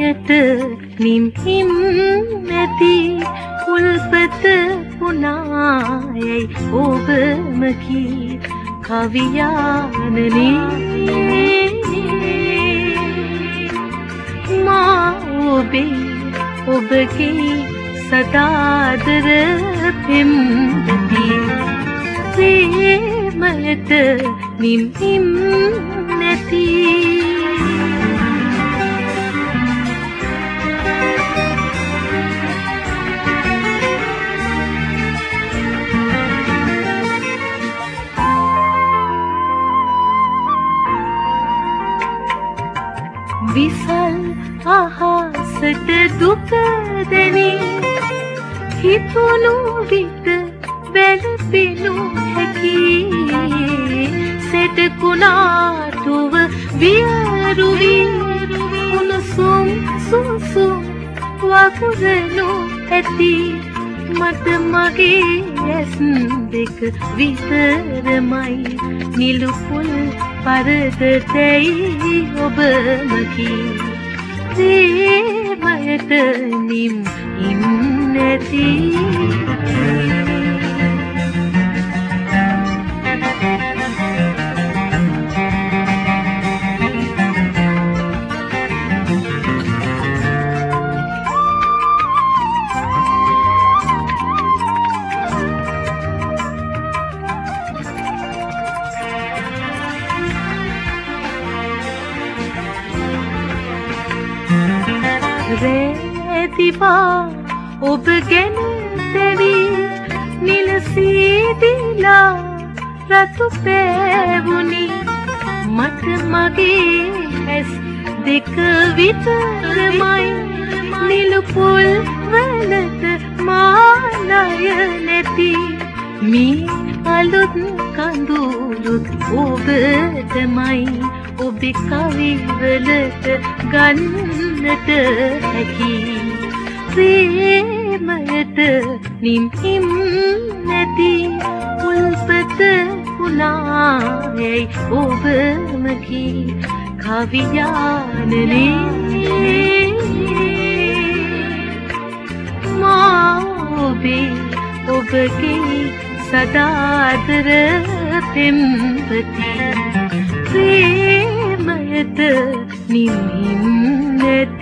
මයට නිම්හිම් නැති උල්පත පුනායයි ඔබම කී කවියානනේ මා ඔබගේ සදාදර පෙම්වති ප්‍රේමයට නිම්හිම් නැති විසල් අහසට දුක දැනී හිතුණු විට වැළපෙනු හැකි සෙට කුණාටුව වියරු වී උණුසුම් සුසුම් වකුරනු ඇති මට මගේ ඇස් දෙක විතරමයි නිලුපුල් පරදතයි ඔබම කී ප්‍රේමයට නිම්හිම් නැති රැදිවා ඔබ ගැන දෙවී නිලසීදිලා රතු පෑවුනි මට මගේ ඇස් දෙක විතරමයි නිලුපුල් වලට මාලය නැති මී අලුත් කඳුළුත් ඔබටමයි ඔබේ කවිවලට ගන්නට හැකි ප්‍රේමයට නිම්හිම් නැති උල්පත පුනායයි ඔබම කී කවියානනේ මා ඔබගේ සදාදර පෙම්වති ප්‍රේමයට නිම්හිම් නැති